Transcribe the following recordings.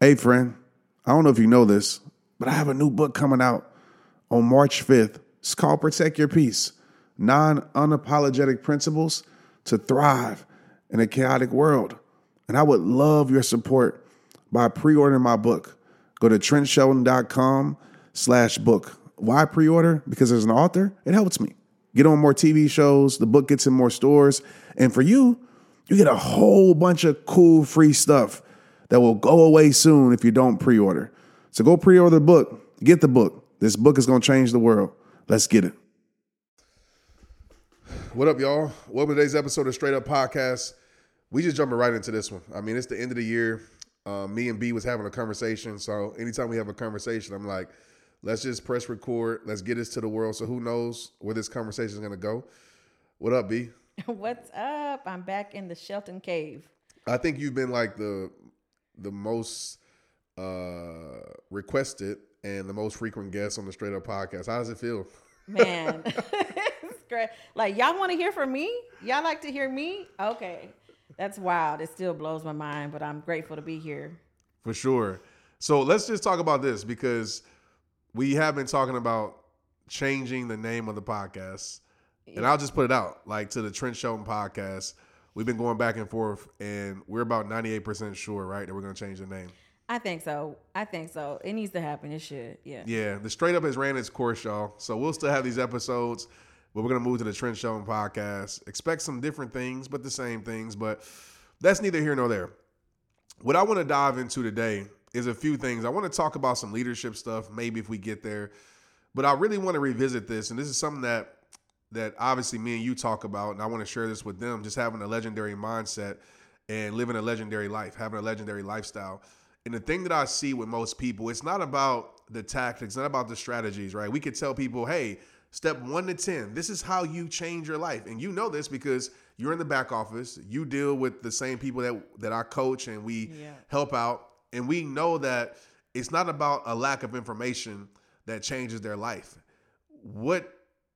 Hey, friend, I don't know if you know this, but I have a new book coming out on March 5th. It's called Protect Your Peace, 9 Unapologetic Principles to Thrive in a Chaotic World. And I would love your support by pre-ordering my book. Go to TrentShelton.com/book. Why pre-order? Because as an author, it helps me. Get on more TV shows, the book gets in more stores, and for you, you get a whole bunch of cool free stuff that will go away soon if you don't pre-order. So go pre-order the book. Get the book. This book is going to change the world. Let's get it. What up, y'all? Welcome to today's episode of Straight Up Podcast. We just jumping right into this one. I mean, it's the end of the year. Me and B was having a conversation. So anytime we have a conversation, I'm like, let's just press record. Let's get this to the world. So who knows where this conversation is going to go. What up, B? What's up? I'm back in the Shelton Cave. I think you've been like the most requested and the most frequent guest on the Straight Up Podcast. How does it feel? Man, it's great. Like, y'all want to hear from me? Y'all like to hear me? Okay. That's wild. It still blows my mind, but I'm grateful to be here. For sure. So let's just talk about this because we have been talking about changing the name of the podcast. And I'll just put it out, like to the Trent Shelton Podcast. We've been going back and forth, and we're about 98% sure, right, that we're going to change the name. I think so. It needs to happen. It should. Yeah. Yeah. The Straight Up has ran its course, y'all. So we'll still have these episodes, but we're going to move to the Trent Shelton Podcast. Expect some different things, but the same things. But that's neither here nor there. What I want to dive into today is a few things. I want to talk about some leadership stuff, maybe if we get there. But I really want to revisit this, and this is something that obviously me and you talk about, and I want to share this with them, just having a legendary mindset and living a legendary life, having a legendary lifestyle. And the thing that I see with most people, it's not about the tactics, not about the strategies, right? We could tell people, hey, step 1 to 10, this is how you change your life. And you know this because you're in the back office. You deal with the same people that I coach and we help out. And we know that it's not about a lack of information that changes their life. What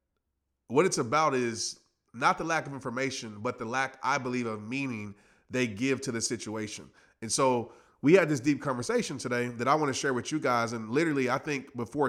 it's about is not the lack of information, but the lack, I believe, of meaning they give to the situation. And so we had this deep conversation today that I want to share with you guys. And literally, I think before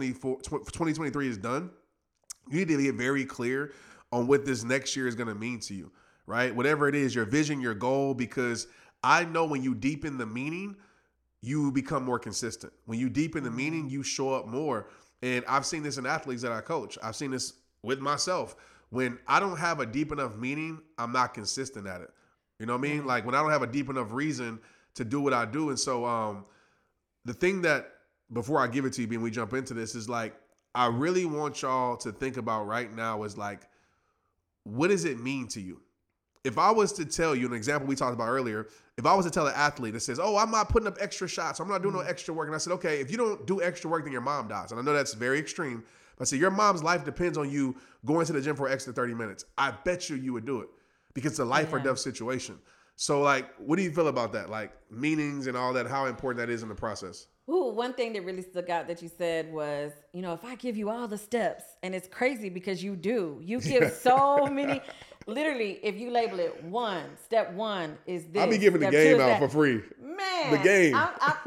2023 is done, you need to get very clear on what this next year is going to mean to you, right? Whatever it is, your vision, your goal, because I know when you deepen the meaning, you become more consistent. When you deepen the meaning, you show up more. And I've seen this in athletes that I coach. I've seen this with myself. When I don't have a deep enough meaning, I'm not consistent at it. You know what I mean? Like when I don't have a deep enough reason to do what I do. And so the thing that, before I give it to you, and we jump into this, is like, I really want y'all to think about right now is like, what does it mean to you? If I was to tell you, an example we talked about earlier, if I was to tell an athlete that says, oh, I'm not putting up extra shots, I'm not doing no extra work. And I said, okay, if you don't do extra work, then your mom dies. And I know that's very extreme. But I said, your mom's life depends on you going to the gym for an extra 30 minutes. I bet you would do it because it's a life or death situation. So like, what do you feel about that? Like meanings and all that, how important that is in the process? Ooh, one thing that really stuck out that you said was, if I give you all the steps, and it's crazy because you give so many, literally, if you label it step 1 is this. I'll be giving the game out for free. Man. The game.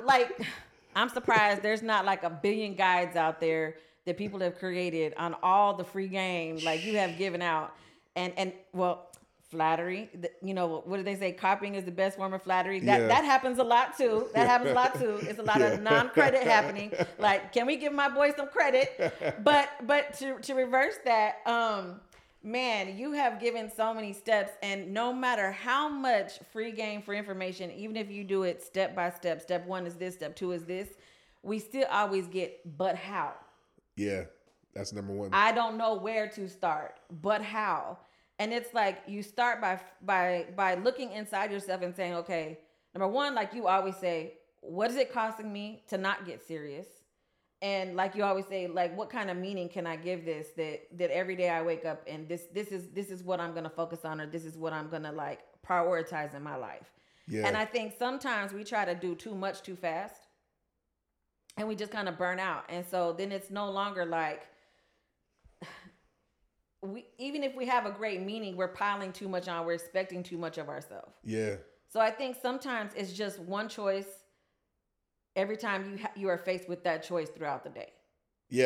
I'm surprised there's not like a billion guides out there that people have created on all the free game like you have given out. And well, flattery, what do they say? Copying is the best form of flattery. That happens a lot too. It's a lot of non-credit happening. Like, can we give my boy some credit? But to reverse that, man, you have given so many steps, and no matter how much free game for information, even if you do it step by step, step 1 is this, step 2 is this, we still always get, but how? Yeah, that's number 1. I don't know where to start, but how? And it's like you start by looking inside yourself and saying, okay, number 1, like you always say, what is it costing me to not get serious? And like you always say, like, what kind of meaning can I give this that every day I wake up and this is what I'm going to focus on, or this is what I'm going to like prioritize in my life. Yeah. And I think sometimes we try to do too much too fast and we just kind of burn out. And so then it's no longer like, even if we have a great meaning, we're piling too much on. We're expecting too much of ourselves. Yeah. So I think sometimes it's just one choice every time you are faced with that choice throughout the day. Yeah,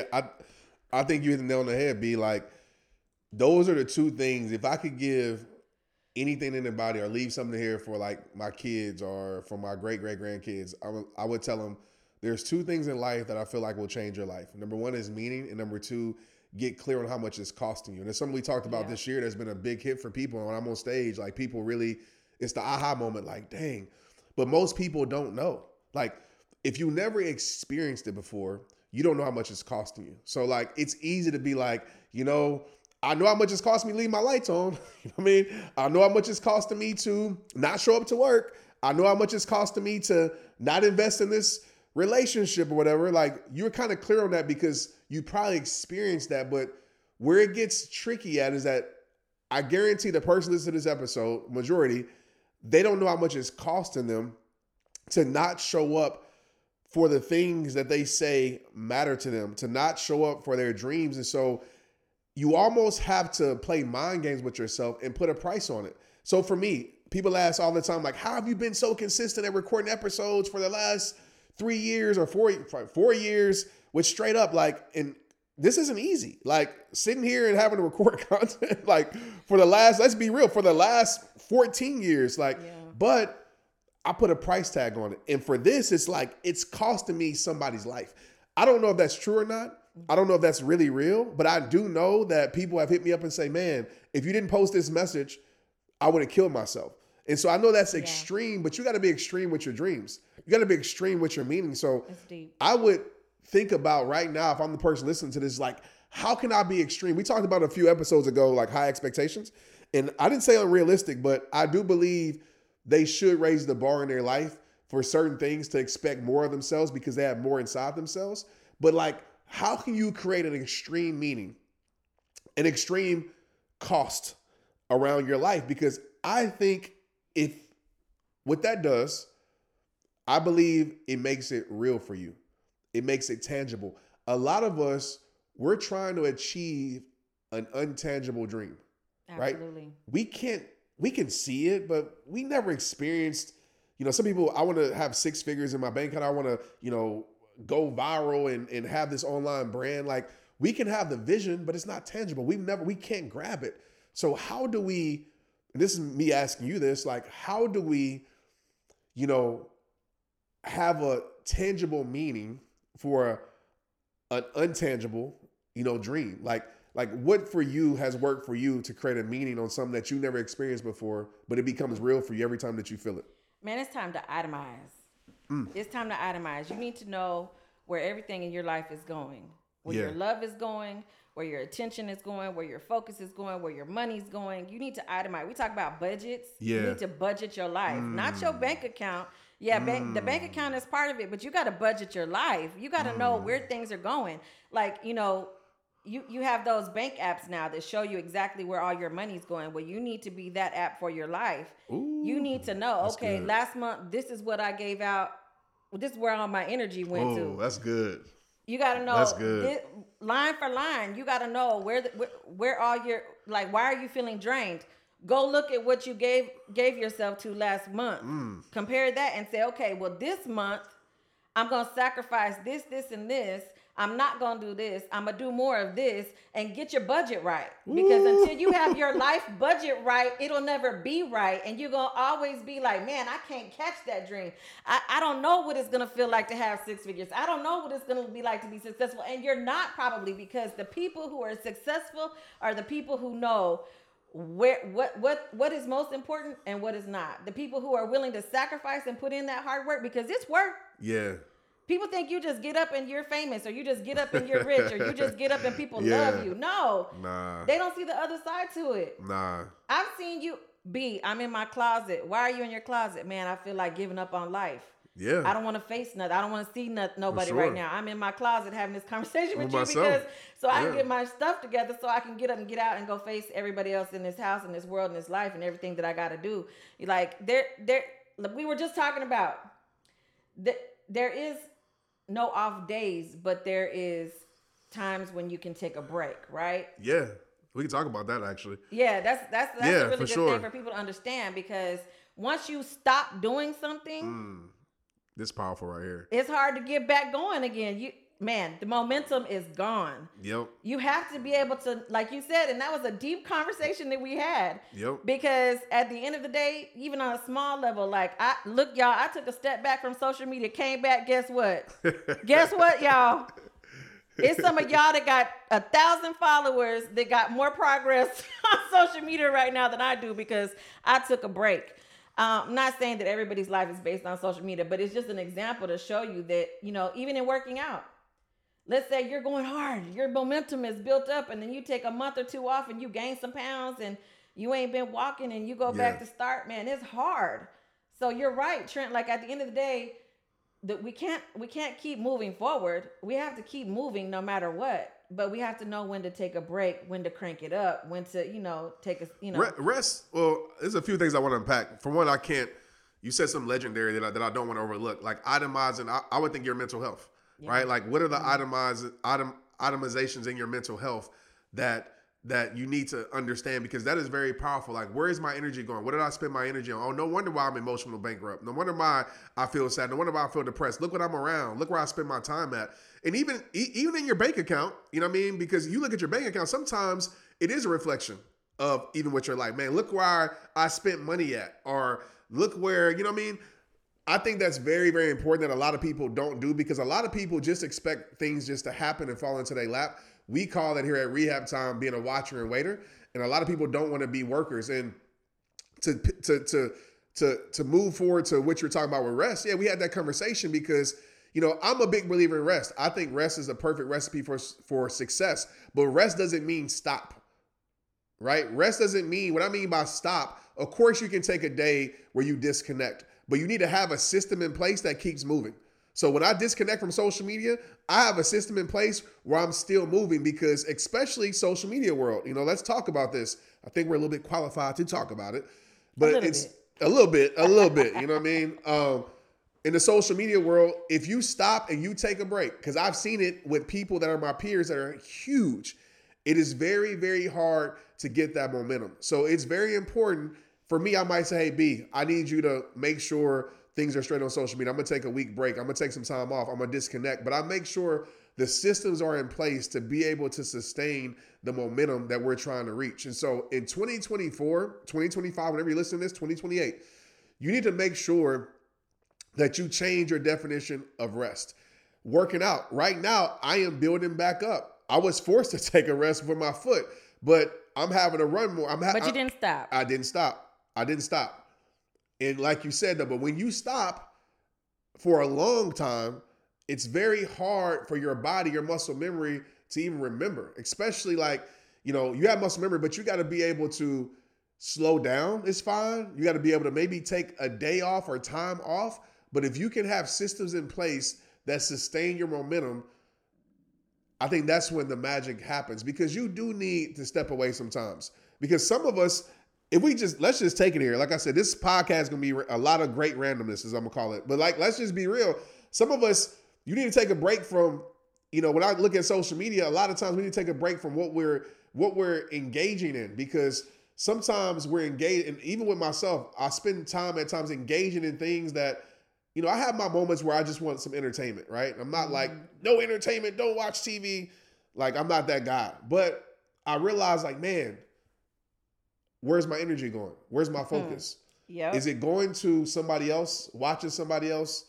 I think you hit the nail on the head. Be like, those are the two things. If I could give anything to anybody or leave something here for like my kids or for my great grandkids, I would tell them there's two things in life that I feel like will change your life. Number one is meaning, and number two, get clear on how much it's costing you. And it's something we talked about this year that's been a big hit for people. And when I'm on stage, like people really, it's the aha moment, like, dang. But most people don't know. Like, if you never experienced it before, you don't know how much it's costing you. So like, it's easy to be like, I know how much it's costing me to leave my lights on. You know what I mean? I know how much it's costing me to not show up to work. I know how much it's costing me to not invest in this relationship or whatever. Like, you're kind of clear on that because you probably experienced that. But where it gets tricky at is that I guarantee the person listening to this episode, majority, they don't know how much it's costing them to not show up for the things that they say matter to them, to not show up for their dreams. And so you almost have to play mind games with yourself and put a price on it. So for me, people ask all the time, like, how have you been so consistent at recording episodes for the last 3 years or 4 years with straight up, like, and this isn't easy. Like, sitting here and having to record content, like, for the last, let's be real, for the last 14 years, like, but I put a price tag on it. And for this, it's like, it's costing me somebody's life. I don't know if that's true or not. I don't know if that's really real, but I do know that people have hit me up and say, man, if you didn't post this message, I would have killed myself. And so I know that's extreme, but you got to be extreme with your dreams. You got to be extreme with your meaning. So I would think about right now, if I'm the person listening to this, like, how can I be extreme? We talked about a few episodes ago, like high expectations. And I didn't say unrealistic, but I do believe they should raise the bar in their life for certain things to expect more of themselves because they have more inside themselves. But like, how can you create an extreme meaning, an extreme cost around your life? Because I think if what that does, I believe it makes it real for you. It makes it tangible. A lot of us, we're trying to achieve an untangible dream, Absolutely. right? We can see it, but we never experienced, some people, I want to have 6 figures in my bank account. I want to, go viral and have this online brand. Like, we can have the vision, but it's not tangible. We can't grab it. So how do we, and this is me asking you this, like, how do we, have a tangible meaning for an untangible, dream? Like what for you has worked for you to create a meaning on something that you never experienced before, but it becomes real for you every time that you feel it? Man, it's time to itemize. It's time to itemize. You need to know where everything in your life is going, where your love is going, where your attention is going, where your focus is going, where your money's going. You need to itemize. We talk about budgets. You need to budget your life, not your bank account. Yeah, the bank account is part of it, but you got to budget your life. You got to know where things are going. Like, you have those bank apps now that show you exactly where all your money's going. Well, you need to be that app for your life. Ooh, you need to know, okay, good. Last month, this is what I gave out. This is where all my energy went to. Oh, that's good. You got to know. That's good. Line for line, you got to know where all your, like, why are you feeling drained? Go look at what you gave yourself to last month. Compare that and say, okay, well, this month, I'm going to sacrifice this, and this. I'm not going to do this. I'm going to do more of this, and get your budget right. Because until you have your life budget right, it'll never be right. And you're going to always be like, man, I can't catch that dream. I don't know what it's going to feel like to have 6 figures. I don't know what it's going to be like to be successful. And you're not, probably, because the people who are successful are the people who know what is most important and what is not. The people who are willing to sacrifice and put in that hard work, because it's work. Yeah. People think you just get up and you're famous, or you just get up and you're rich, or you just get up and people love you. No. Nah. They don't see the other side to it. Nah. I've seen you. I'm in my closet. Why are you in your closet? Man, I feel like giving up on life. Yeah. I don't want to face nothing. I don't want to see nobody right now. I'm in my closet having this conversation with you myself. because so I can get my stuff together, so I can get up and get out and go face everybody else in this house, in this world, in this life, and everything that I got to do. Like, we were just talking about there is no off days, but there is times when you can take a break, right? Yeah. We can talk about that, actually. Yeah, that's a really good thing for people to understand, because once you stop doing something, This powerful right here. It's hard to get back going again. The momentum is gone. Yep. You have to be able to, like you said, and that was a deep conversation that we had. Yep. Because at the end of the day, even on a small level, like I took a step back from social media, came back, guess what? Guess what, y'all? It's some of y'all that got 1,000 followers that got more progress on social media right now than I do because I took a break. I'm not saying that everybody's life is based on social media, but it's just an example to show you that, even in working out, let's say you're going hard, your momentum is built up, and then you take a month or two off and you gain some pounds and you ain't been walking and you go back to start, man, it's hard. So you're right, Trent. Like at the end of the day, that we can't keep moving forward. We have to keep moving no matter what. But we have to know when to take a break, when to crank it up, when to, take a, Rest. Well, there's a few things I want to unpack. For one, you said something legendary that I don't want to overlook. Like itemizing, I would think your mental health, right? Like what are the itemizations in your mental health that you need to understand, because that is very powerful. Like, where is my energy going? What did I spend my energy on? Oh, no wonder why I'm emotional bankrupt. No wonder why I feel sad. No wonder why I feel depressed. Look what I'm around. Look where I spend my time at. And even in your bank account, you know what I mean? Because you look at your bank account, sometimes it is a reflection of even what you're like, man, look where I spent money at, or look where, you know what I mean? I think that's very, very important that a lot of people don't do, because a lot of people just expect things just to happen and fall into their lap. We call that here at Rehab Time being a watcher and waiter, and a lot of people don't want to be workers. And to move forward to what you're talking about with rest, we had that conversation because I'm a big believer in rest. I think rest is a perfect recipe for success, but rest doesn't mean stop, right? Rest doesn't mean, what I mean by stop, of course you can take a day where you disconnect, but you need to have a system in place that keeps moving. So when I disconnect from social media, I have a system in place where I'm still moving, because especially social media world, let's talk about this. I think we're a little bit qualified to talk about it, but it's a little bit, you know what I mean? In the social media world, if you stop and you take a break, because I've seen it with people that are my peers that are huge, it is very, very hard to get that momentum. So it's very important for me. I might say, hey, B, I need you to make sure things are straight on social media. I'm going to take a week break. I'm going to take some time off. I'm going to disconnect. But I make sure the systems are in place to be able to sustain the momentum that we're trying to reach. And so in 2024, 2025, whenever you listen to this, 2028, you need to make sure that you change your definition of rest. Working out. Right now, I am building back up. I was forced to take a rest for my foot, but I'm having to run more. But you didn't stop. I didn't stop. And like you said, though, but when you stop for a long time, it's very hard for your body, your muscle memory to even remember, especially like, you have muscle memory, but you got to be able to slow down. It's fine. You got to be able to maybe take a day off or time off. But if you can have systems in place that sustain your momentum, I think that's when the magic happens, because you do need to step away sometimes. Because some of us, let's just take it here. Like I said, this podcast is going to be a lot of great randomness, as I'm going to call it. But let's just be real. Some of us, you need to take a break from, when I look at social media, a lot of times we need to take a break from what we're engaging in, because sometimes we're engaged. And even with myself, I spend time at times engaging in things that, I have my moments where I just want some entertainment, right? I'm not like, no entertainment, don't watch TV. Like, I'm not that guy. But I realize, like, man, where's my energy going? Where's my focus? Yep. Is it going to somebody else, watching somebody else,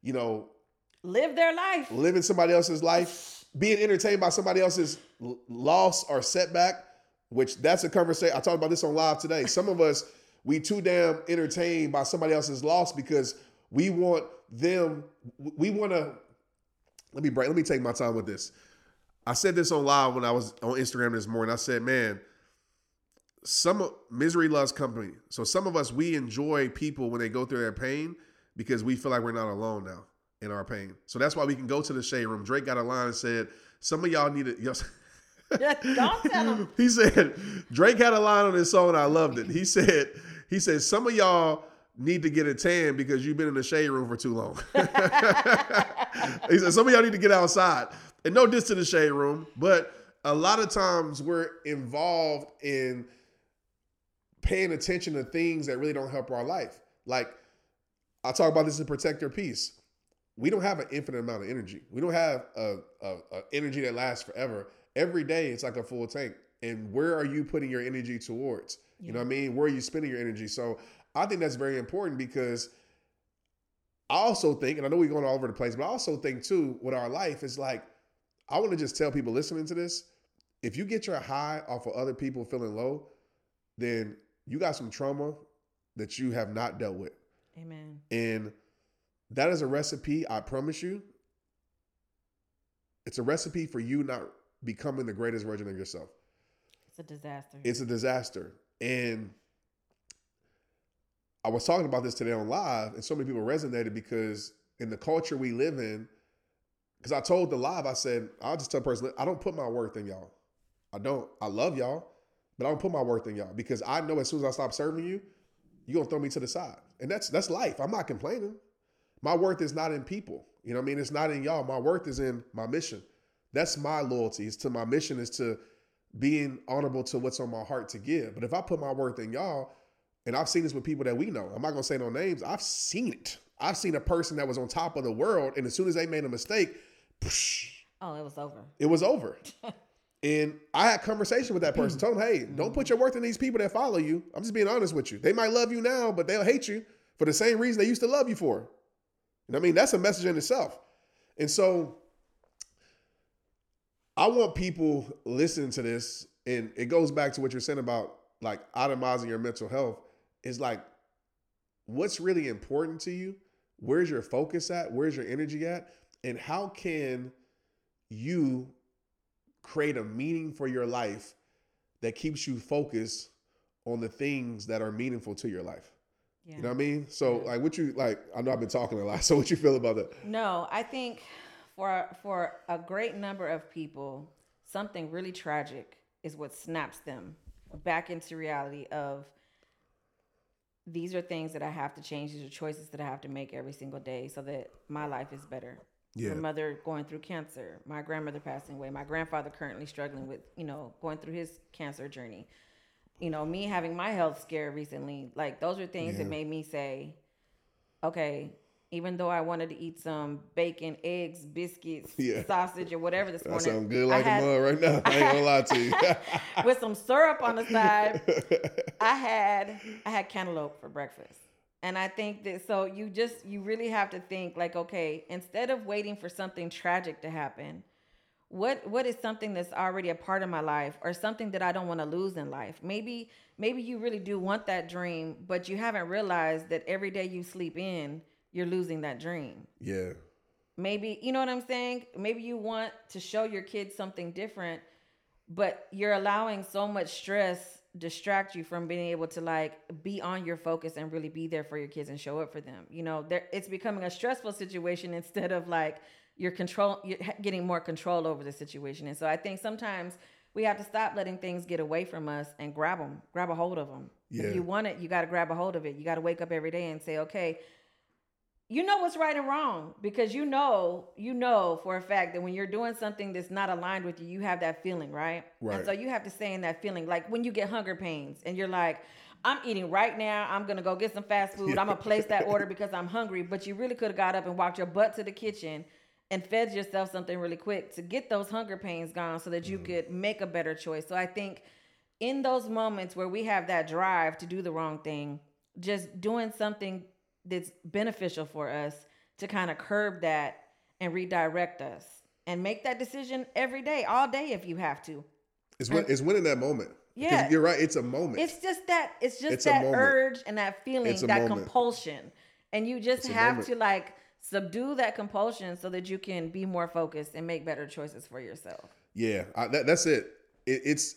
live their life, living somebody else's life, being entertained by somebody else's loss or setback, which that's a conversation. I talked about this on live today. Some of us, we too damn entertained by somebody else's loss because we want to, let me take my time with this. I said this on live when I was on Instagram this morning. I said, man, misery loves company. So some of us, we enjoy people when they go through their pain because we feel like we're not alone now in our pain. So that's why we can go to the shade room. Drake got a line and said, some of y'all need it. Don't tell him. He said, Drake had a line on his song and I loved it. He said, some of y'all need to get a tan because you've been in the shade room for too long. He said, some of y'all need to get outside. And no diss to the shade room, but a lot of times we're involved in paying attention to things that really don't help our life. Like, I talk about this in Protect Your Peace. we don't have an infinite amount of energy. We don't have a energy that lasts forever. Every day it's like a full tank. And where are you putting your energy towards? You know what I mean? Where are you spending your energy? So I think that's very important, because I also think, and I know we're going all over the place, but I also think too, with our life, is like, I want to just tell people listening to this, if you get your high off of other people feeling low, then you got some trauma that you have not dealt with. Amen. And that is a recipe, I promise you. It's a recipe for you not becoming the greatest version of yourself. It's a disaster. It's a disaster. And I was talking about this today on live, and so many people resonated, because in the culture we live in, because I told the live, I said, I'll just tell a person, I don't put my worth in y'all. I don't. I love y'all, but I don't put my worth in y'all, because I know as soon as I stop serving you, you're going to throw me to the side. And that's life. I'm not complaining. My worth is not in people. You know what I mean? It's not in y'all. My worth is in my mission. That's my loyalty. It's to my mission, is to being honorable to what's on my heart to give. But if I put my worth in y'all, and I've seen this with people that we know, I'm not going to say no names. I've seen it. I've seen a person that was on top of the world, and as soon as they made a mistake, it was over. It was over. And I had a conversation with that person, told them, hey, don't put your worth in these people that follow you. I'm just being honest with you. They might love you now, but they'll hate you for the same reason they used to love you for. You know what I mean? That's a message in itself. And so I want people listening to this, and it goes back to what you're saying about like itemizing your mental health, is like, what's really important to you? Where's your focus at? Where's your energy at? And how can you create a meaning for your life that keeps you focused on the things that are meaningful to your life? Yeah. You know what I mean? So like, what you like, I know I've been talking a lot, so what you feel about that? No, I think for a great number of people, something really tragic is what snaps them back into reality of, these are things that I have to change. These are choices that I have to make every single day so that my life is better. Yeah. My mother going through cancer, my grandmother passing away, my grandfather currently struggling with, going through his cancer journey. Me having my health scare recently, like those are things that made me say, okay, even though I wanted to eat some bacon, eggs, biscuits, sausage, or whatever this morning. That sounds good like a mug right now. I ain't gonna lie to you. With some syrup on the side, I had cantaloupe for breakfast. And I think that, so you really have to think like, okay, instead of waiting for something tragic to happen, what is something that's already a part of my life, or something that I don't want to lose in life? Maybe you really do want that dream, but you haven't realized that every day you sleep in, you're losing that dream. Yeah. Maybe, you know what I'm saying? Maybe you want to show your kids something different, but you're allowing so much stress distract you from being able to like be on your focus and really be there for your kids and show up for them. It's becoming a stressful situation instead of like you're getting more control over the situation. And so I think sometimes we have to stop letting things get away from us and grab a hold of them. Yeah. If you want it, you got to grab a hold of it. You got to wake up every day and say, okay, you know what's right and wrong, because you know for a fact that when you're doing something that's not aligned with you, you have that feeling, right? Right. And so you have to stay in that feeling. Like when you get hunger pains and you're like, I'm eating right now, I'm going to go get some fast food. I'm going to place that order because I'm hungry. But you really could have got up and walked your butt to the kitchen and fed yourself something really quick to get those hunger pains gone so that you could make a better choice. So I think in those moments where we have that drive to do the wrong thing, just doing something that's beneficial for us to kind of curb that and redirect us and make that decision every day, all day if you have to. It's winning that moment. Yeah, you're right. It's a moment. It's just that urge and that feeling, that compulsion, and you just have to like subdue that compulsion so that you can be more focused and make better choices for yourself. Yeah, that's it. It's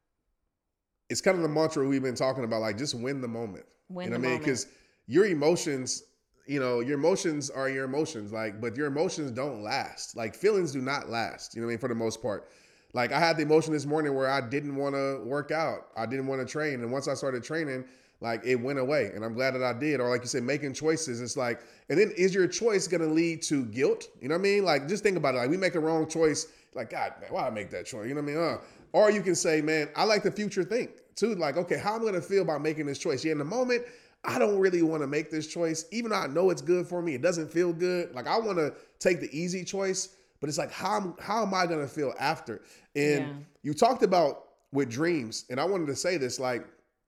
kind of the mantra we've been talking about, like just win the moment. Win the moment. Because your emotions, your emotions are your emotions, but your emotions don't last. Like feelings do not last, for the most part. Like I had the emotion this morning where I didn't want to work out. I didn't want to train. And once I started training, like it went away, and I'm glad that I did. Or like you said, making choices. It's like, and then is your choice going to lead to guilt? You know what I mean? Like just think about it. Like we make a wrong choice. Like, God, man, why I make that choice? You know what I mean? Or you can say, man, I like the future think too. Like, okay, how am I going to feel about making this choice? Yeah, in the moment, I don't really want to make this choice. Even though I know it's good for me, it doesn't feel good. Like I want to take the easy choice, but it's like, how am I going to feel after? And you talked about with dreams, and I wanted to say this, like,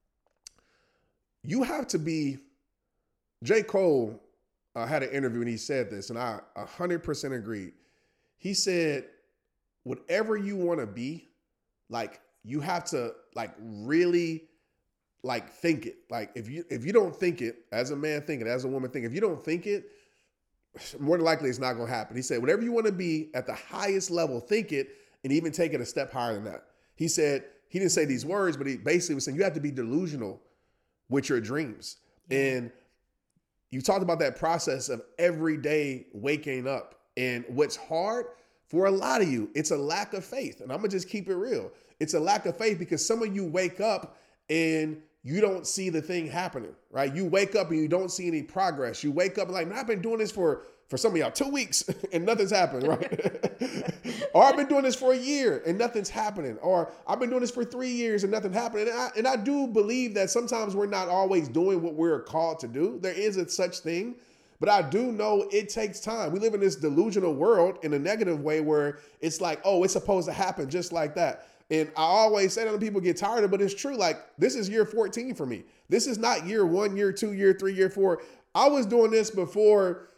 you have to be, J. Cole had an interview and he said this, and I 100% agreed. He said, whatever you want to be, like, you have to like really like think it. Like if you don't think it, as a man think it, as a woman think, if you don't think it, more than likely it's not going to happen. He said, whatever you want to be at the highest level, think it, and even take it a step higher than that. He said, he didn't say these words, but he basically was saying you have to be delusional with your dreams. And you talked about that process of every day waking up. And what's hard for a lot of you, it's a lack of faith. And I'm going to just keep it real. It's a lack of faith because some of you wake up and you don't see the thing happening, right? You wake up and you don't see any progress. You wake up and like, man, I've been doing this for some of y'all 2 weeks and nothing's happened, right? Or I've been doing this for a year and nothing's happening. Or I've been doing this for 3 years and nothing happening. And I do believe that sometimes we're not always doing what we're called to do. There is a such thing. But I do know it takes time. We live in this delusional world in a negative way where it's like, oh, it's supposed to happen just like that. And I always say that when people get tired of it, but it's true. Like, this is year 14 for me. This is not year 1, year 2, year 3, year 4. I was doing this before,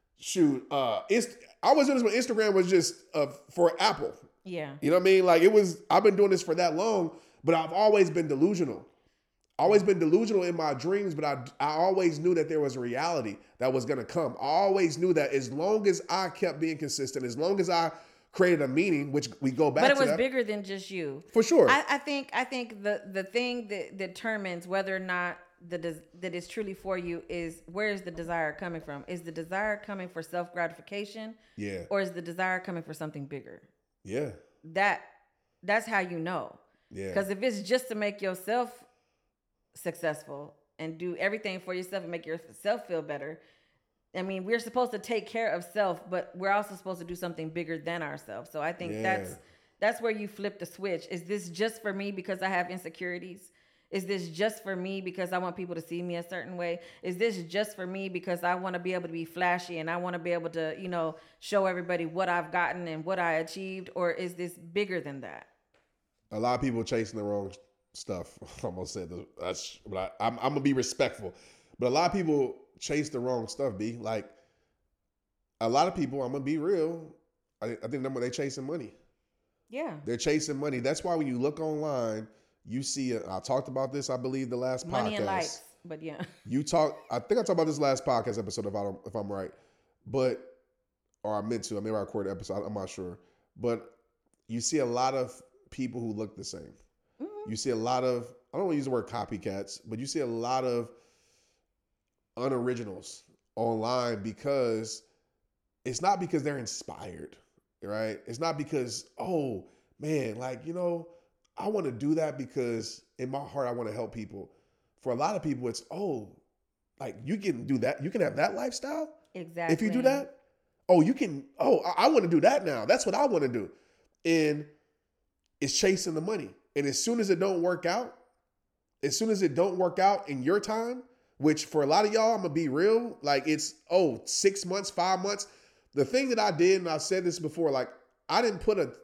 I was doing this when Instagram was just for Apple. Yeah. You know what I mean? Like, I've been doing this for that long, but I've always been delusional. Always been delusional in my dreams, but I always knew that there was a reality that was going to come. I always knew that as long as I kept being consistent, as long as I created a meaning, which we go back to. But it was bigger than just you. For sure. I think the thing that determines whether or not that is truly for you is, where is the desire coming from? Is the desire coming for self-gratification? Yeah. Or is the desire coming for something bigger? Yeah. That's how you know. Yeah. Because if it's just to make yourself successful and do everything for yourself and make yourself feel better, I mean, we're supposed to take care of self, but we're also supposed to do something bigger than ourselves. So I think that's where you flip the switch. Is this just for me because I have insecurities? Is this just for me because I want people to see me a certain way? Is this just for me because I want to be able to be flashy and I want to be able to, show everybody what I've gotten and what I achieved? Or is this bigger than that? A lot of people chasing the wrong stuff. I'm gonna say that, but I'm gonna be respectful. But a lot of people chase the wrong stuff. B, like, a lot of people, I'm gonna be real, I think they're chasing money. Yeah, they're chasing money. That's why when you look online, you see. I talked about this, I believe, the last money podcast. And likes, but yeah, I think I talked about this last podcast episode if I'm right, or I meant to. I maybe I recorded an episode. I'm not sure, but you see a lot of people who look the same. You see a lot of, I don't want to use the word copycats, but you see a lot of unoriginals online because it's not because they're inspired, right? It's not because, oh man, like, I want to do that because in my heart, I want to help people. For a lot of people, it's, oh, like, you can do that. You can have that lifestyle. Exactly. If you do that, oh, you can, I want to do that now. That's what I want to do. And it's chasing the money. And as soon as it don't work out in your time, which for a lot of y'all, I'm going to be real, like, it's, 6 months, 5 months. The thing that I did, and I've said this before, like, I didn't put a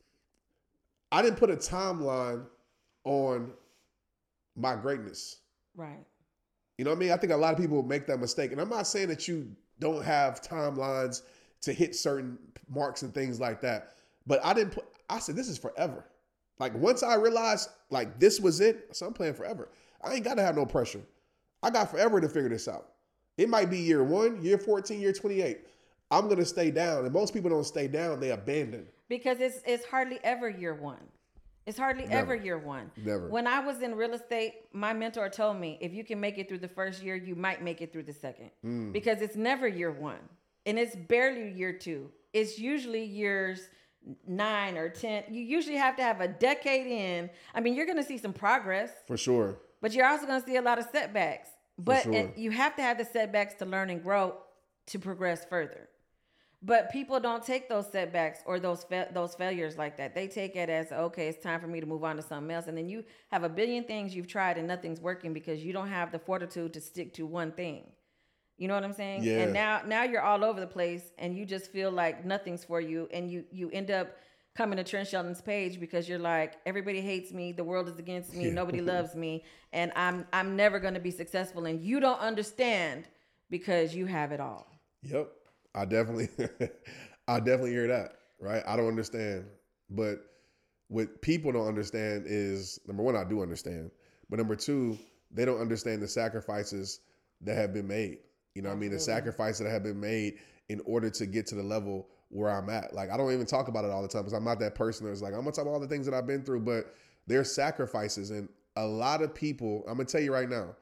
timeline on my greatness. Right. You know what I mean? I think a lot of people make that mistake. And I'm not saying that you don't have timelines to hit certain marks and things like that. But I said, this is forever. Like, once I realized, like, this was it, so I'm playing forever. I ain't got to have no pressure. I got forever to figure this out. It might be year 1, year 14, year 28. I'm going to stay down. And most people don't stay down. They abandon. Because it's hardly ever year 1. It's hardly ever year 1. Never. When I was in real estate, my mentor told me, if you can make it through the first year, you might make it through the second. Because it's never year 1. And it's barely year 2. It's usually years 9 or 10. You usually have to have a decade in. I mean, you're going to see some progress. For sure. But you're also going to see a lot of setbacks. But sure. you have to have the setbacks to learn and grow to progress further. But people don't take those setbacks or those failures like that. They take it as, okay, it's time for me to move on to something else. And then you have a billion things you've tried and nothing's working because you don't have the fortitude to stick to one thing. You know what I'm saying? Yeah. And now you're all over the place and you just feel like nothing's for you, and you end up coming to Trent Shelton's page because you're like, everybody hates me, the world is against me, nobody loves me, and I'm never going to be successful, and you don't understand because you have it all. Yep. I definitely hear that, right? I don't understand. But what people don't understand is, number one, I do understand. But number two, they don't understand the sacrifices that have been made. You know what I mean? The sacrifices that have been made in order to get to the level where I'm at. Like, I don't even talk about it all the time because I'm not that person that's like, I'm going to talk about all the things that I've been through, but there's sacrifices. And a lot of people, I'm going to tell you right now,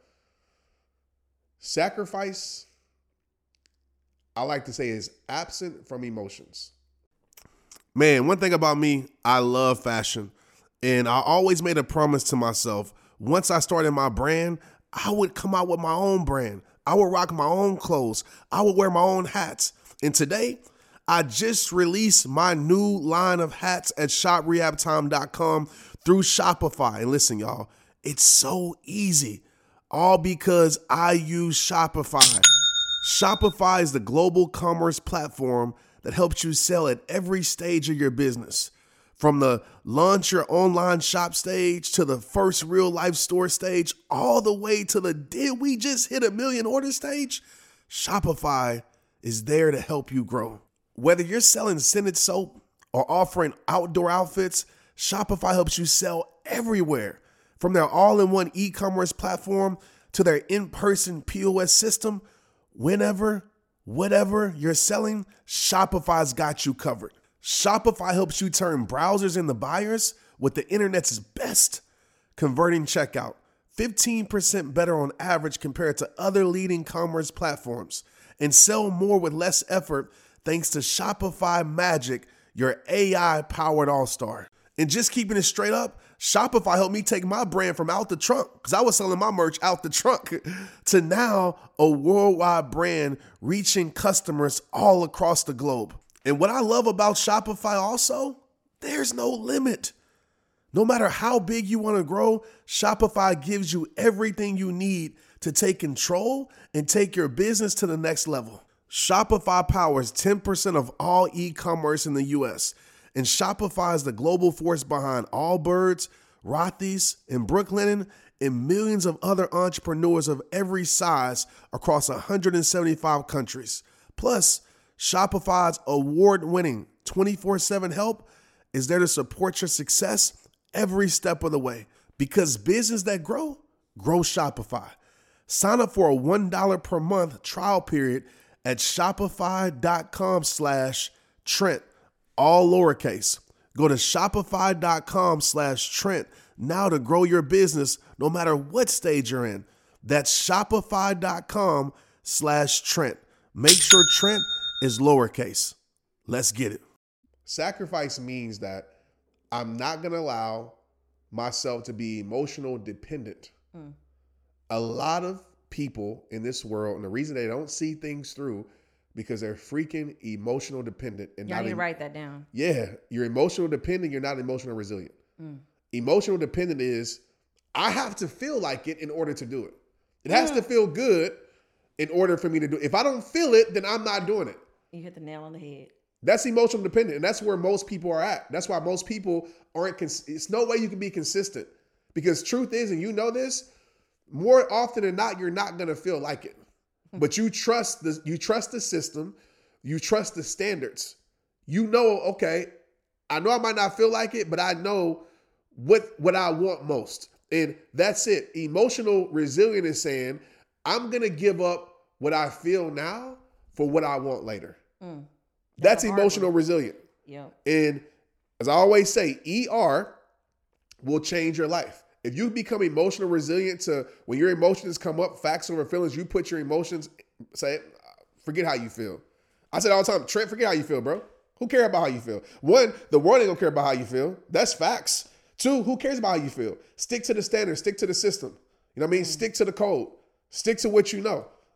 sacrifice, I like to say, is absent from emotions. Man, one thing about me, I love fashion. And I always made a promise to myself, once I started my brand, I would come out with my own brand. I would rock my own clothes. I would wear my own hats. And today, I just released my new line of hats at shoprehabtime.com through Shopify. And listen, y'all, it's so easy. All because I use Shopify. Shopify is the global commerce platform that helps you sell at every stage of your business. From the launch your online shop stage to the first real life store stage, all the way to the did we just hit 1 million order stage? Shopify is there to help you grow. Whether you're selling scented soap or offering outdoor outfits, Shopify helps you sell everywhere. From their all-in-one e-commerce platform to their in-person POS system, whenever, whatever you're selling, Shopify's got you covered. Shopify helps you turn browsers into buyers with the internet's best converting checkout. 15% better on average compared to other leading commerce platforms. And sell more with less effort thanks to Shopify Magic, your AI-powered all-star. And just keeping it straight up, Shopify helped me take my brand from out the trunk, because I was selling my merch out the trunk, to now a worldwide brand reaching customers all across the globe. And what I love about Shopify also, there's no limit. No matter how big you want to grow, Shopify gives you everything you need to take control and take your business to the next level. Shopify powers 10% of all e-commerce in the US. And Shopify is the global force behind Allbirds, Rothy's, and Brooklinen, and millions of other entrepreneurs of every size across 175 countries. Plus, Shopify's award-winning 24/7 help is there to support your success every step of the way. Because business that grow Shopify. Sign up for a $1 per month trial period at shopify.com/Trent, all lowercase. Go to shopify.com/Trent now to grow your business no matter what stage you're in. That's shopify.com/Trent. Make sure Trent is lowercase. Let's get it. Sacrifice means that I'm not going to allow myself to be emotional dependent. A lot of people in this world, and the reason they don't see things through, because they're freaking emotional dependent. And I need to write that down. Yeah, you're emotional dependent. You're not emotional resilient. Emotional dependent is, I have to feel like it in order to do it. It has to feel good in order for me to do it. If I don't feel it, then I'm not doing it. You hit the nail on the head. That's emotional dependent. And that's where most people are at. That's why most people aren't, it's no way you can be consistent. Because truth is, and you know this, more often than not, you're not going to feel like it. But you trust the system, you trust the standards. You know, okay, I know I might not feel like it, but I know what I want most. And that's it. Emotional resilience is saying, I'm going to give up what I feel now for what I want later. That's emotional resilient. Yeah. And as I always say, ER will change your life. If you become emotional resilient to when your emotions come up, facts over feelings, you put your emotions, say, forget how you feel. I said all the time, Trent, forget how you feel, bro. Who cares about how you feel? One, the world ain't gonna care about how you feel. That's facts. Two, who cares about how you feel? Stick to the standard, stick to the system. You know what I mean? Stick to the code. Stick to what you know.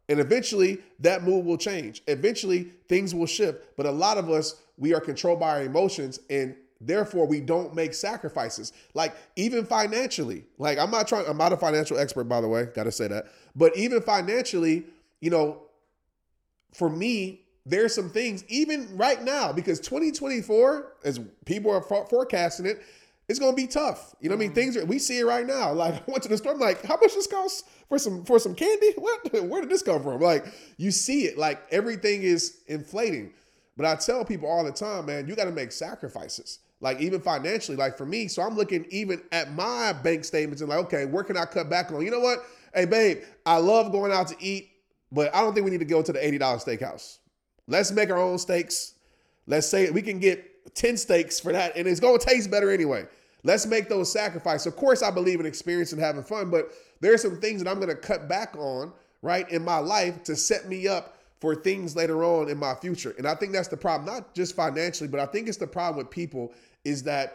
And eventually that mood will change. Eventually things will shift. But a lot of us, we are controlled by our emotions, and therefore we don't make sacrifices. Like even financially, like I'm not a financial expert, by the way, got to say that. But even financially, you know, for me, there's some things even right now, because 2024, as people are forecasting it, it's going to be tough. You know what I mean? We see it right now. Like I went to the store, I'm like, how much this costs for some candy? What? Where did this come from? Like you see it, like everything is inflating. But I tell people all the time, man, you got to make sacrifices. Like even financially, like for me. So I'm looking even at my bank statements and like, okay, where can I cut back on? You know what? Hey, babe, I love going out to eat, but I don't think we need to go to the $80 steakhouse. Let's make our own steaks. Let's say we can get 10 steaks for that, and it's going to taste better anyway. Let's make those sacrifices. Of course, I believe in experience and having fun, but there's some things that I'm going to cut back on, right, in my life to set me up for things later on in my future. And I think that's the problem, not just financially, but I think it's the problem with people is that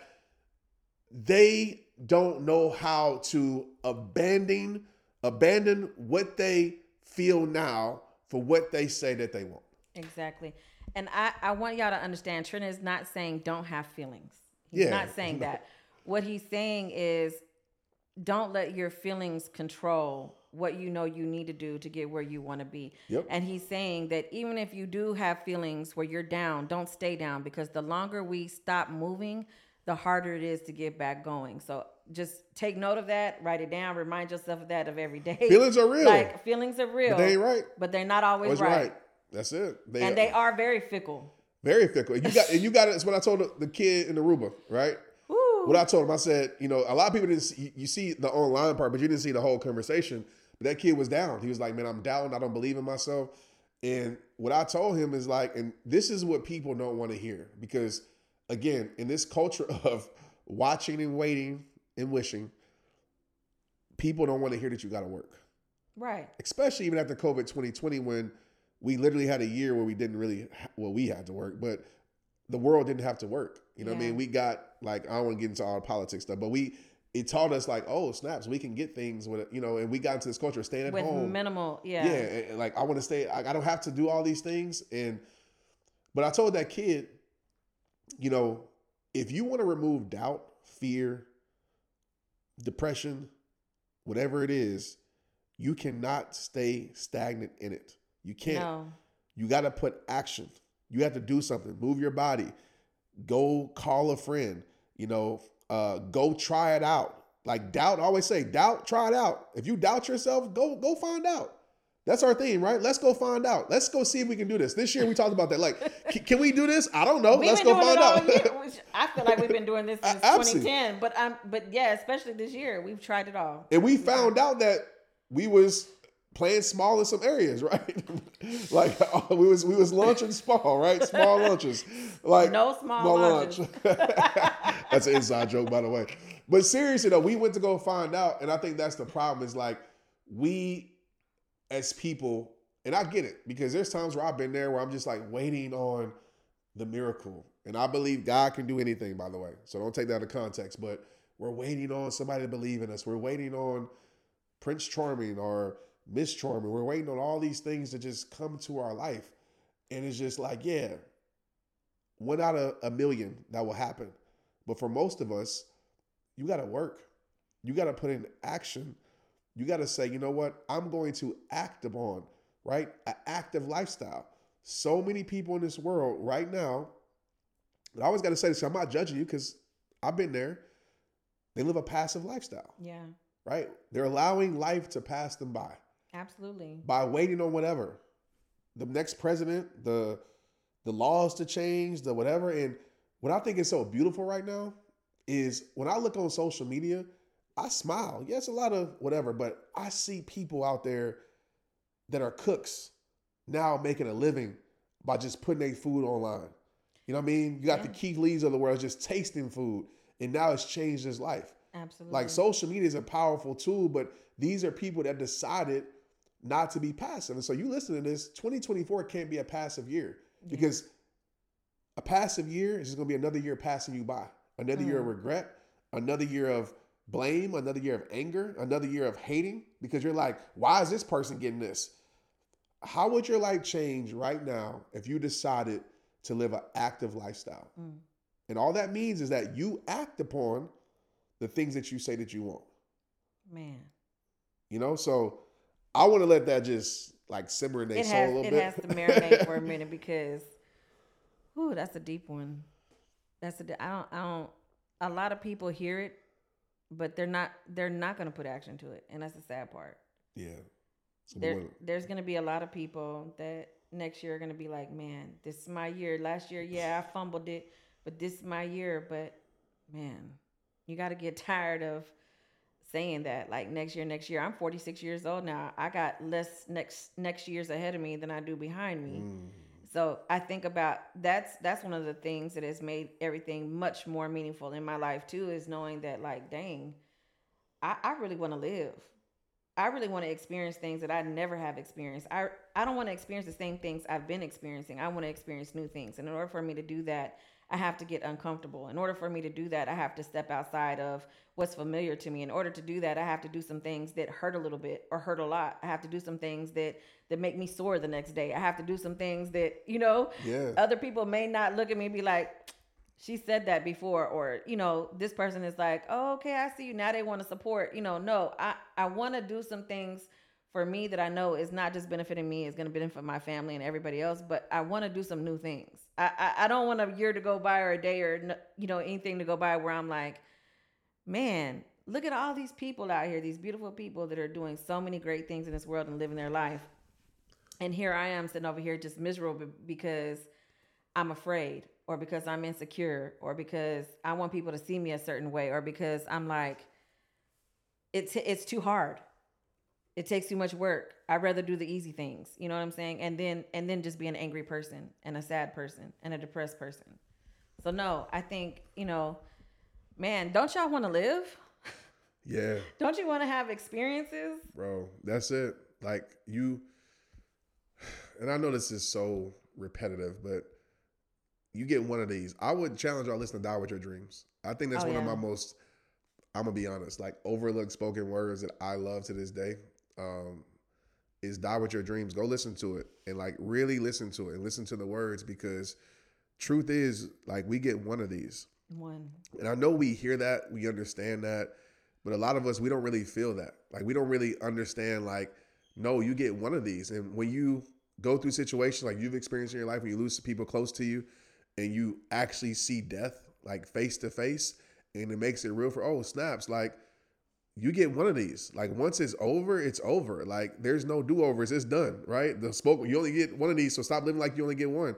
they don't know how to abandon what they feel now for what they say that they want. Exactly. And I want y'all to understand, Trent is not saying don't have feelings. He's not saying that. What he's saying is don't let your feelings control what you know you need to do to get where you want to be. Yep. And he's saying that even if you do have feelings where you're down, don't stay down, because the longer we stop moving, the harder it is to get back going. So just take note of that, write it down, remind yourself of that every day. Feelings are real. Like feelings are real. But they ain't right. But they're not always right. That's it. They are very fickle. Very fickle. You got it. It's what I told the kid in Aruba, right? Ooh. What I told him, I said, you know, a lot of people didn't see, you see the online part, but you didn't see the whole conversation. But that kid was down. He was like, man, I'm down. I don't believe in myself. And what I told him is like, and this is what people don't want to hear, because again, in this culture of watching and waiting and wishing, people don't want to hear that you got to work. Right. Especially even after COVID 2020, when we literally had a year where we didn't really, we had to work, but the world didn't have to work. You know what I mean? We got, like, I don't want to get into all the politics stuff, but it taught us like, oh, snaps, we can get things with it, you know, and we got into this culture of staying at home. With minimal, Yeah, and like, I want to stay, I don't have to do all these things. But I told that kid, you know, if you want to remove doubt, fear, depression, whatever it is, you cannot stay stagnant in it. You can't. No. You got to put action. You have to do something. Move your body. Go call a friend. You know, go try it out. Like doubt, I always say, doubt, try it out. If you doubt yourself, go find out. That's our theme, right? Let's go find out. Let's go see if we can do this. This year we talked about that. Like, can we do this? I don't know. Let's go find out. I feel like we've been doing this since 2010, but yeah, especially this year, we've tried it all. And we found out that we was playing small in some areas, right? Like we was launching small, right? Small launches. Like no small launch. That's an inside joke, by the way. But seriously though, we went to go find out, and I think that's the problem. Is like we as people, and I get it, because there's times where I've been there where I'm just like waiting on the miracle. And I believe God can do anything, by the way. So don't take that out of context. But we're waiting on somebody to believe in us. We're waiting on Prince Charming or Miss Charming. We're waiting on all these things to just come to our life. And it's just like, yeah, 1 out of a million that will happen. But for most of us, you got to work. You got to put in action. You got to say, you know what? I'm going to act upon, right? An active lifestyle. So many people in this world right now, and I always got to say this, I'm not judging you because I've been there. They live a passive lifestyle. Yeah. Right? They're allowing life to pass them by. Absolutely. By waiting on whatever. The next president, the laws to change, the whatever. And what I think is so beautiful right now is when I look on social media, I smile. Yes, a lot of whatever, but I see people out there that are cooks now making a living by just putting their food online. You know what I mean? You got the Keith Lees of the world just tasting food, and now it's changed his life. Absolutely. Like social media is a powerful tool, but these are people that decided not to be passive. And so you listen to this, 2024 can't be a passive year because a passive year is just going to be another year passing you by. Another year of regret, another year of blame, another year of anger, another year of hating, because you're like, why is this person getting this? How would your life change right now if you decided to live an active lifestyle? And all that means is that you act upon the things that you say that you want. Man. You know, so I want to let that just like simmer in their soul a little bit. It has to marinate for a minute because, ooh, that's a deep one. I don't. A lot of people hear it, but they're not going to put action to it, and that's the sad part. Yeah. So there's going to be a lot of people that next year are going to be like, man, this is my year. Last year, yeah, I fumbled it, but this is my year. But man, you got to get tired of saying that. Like next year. I'm 46 years old now. I got less next years ahead of me than I do behind me. So I think about that's one of the things that has made everything much more meaningful in my life too, is knowing that like, dang, I really want to live. I really want to experience things that I never have experienced. I don't want to experience the same things I've been experiencing. I want to experience new things. And in order for me to do that, I have to get uncomfortable. In order for me to do that, I have to step outside of what's familiar to me. In order to do that, I have to do some things that hurt a little bit or hurt a lot. I have to do some things that make me sore the next day. I have to do some things that, other people may not look at me and be like, she said that before, or, this person is like, oh, okay, I see you. Now they want to support, no, I want to do some things for me that I know is not just benefiting me, it's going to benefit my family and everybody else, but I want to do some new things. I don't want a year to go by or a day or, anything to go by where I'm like, man, look at all these people out here, these beautiful people that are doing so many great things in this world and living their life. And here I am sitting over here just miserable because I'm afraid, or because I'm insecure, or because I want people to see me a certain way, or because I'm like, it's too hard. It takes too much work. I'd rather do the easy things. You know what I'm saying? And then just be an angry person and a sad person and a depressed person. So no, I think, man, don't y'all want to live? Yeah. Don't you want to have experiences? Bro, that's it. Like and I know this is so repetitive, but you get one of these. I would challenge our listeners to die with your dreams. I think that's one of my most, I'm going to be honest, like overlooked spoken words that I love to this day. Is die with your dreams. Go listen to it and like really listen to it and listen to the words, because truth is like we get one of these. One. And I know we hear that, we understand that, but a lot of us, we don't really feel that. Like we don't really understand like, no, you get one of these. And when you go through situations like you've experienced in your life, when you lose people close to you and you actually see death like face to face, and it makes it real for, oh, snaps, like you get one of these. Like once it's over, it's over. Like there's no do-overs. It's done, right? You only get one of these, so stop living like you only get one.